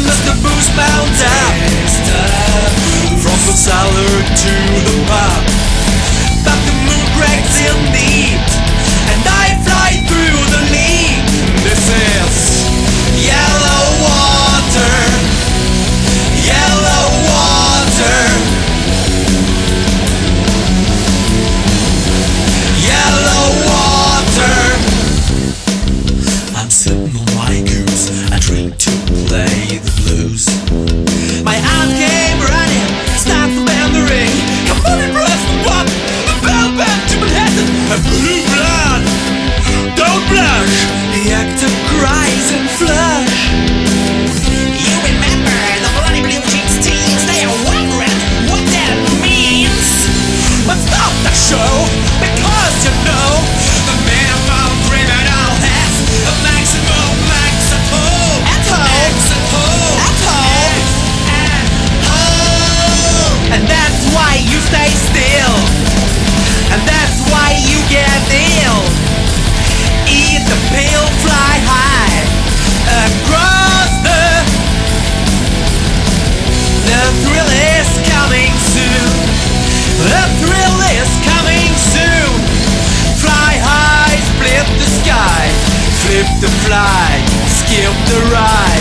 as the booze mounts up, from the cellar to the pub. But the moon cracks in deep, and I fly through the lead. This is yellow water, yellow water, yellow water. I'm sitting on my goose, I drink to play the blues. My aunt came running, starts to bend the ring. Come on and press the button, the bell bent to Manhattan. A blue blood, don't blush. The actor cries and flush. You remember the bloody blue jeans teens? They are wondering what that means. But stop the show, because you know the minimum criminal has a maximum max at home. At home. Max at home. At home. At home. And that's why you stay still. And that's why you get ill. Eat the pill, fly high across the thrill is coming soon. The thrill is coming soon. Fly high, split the sky, flip the fly, skip the ride.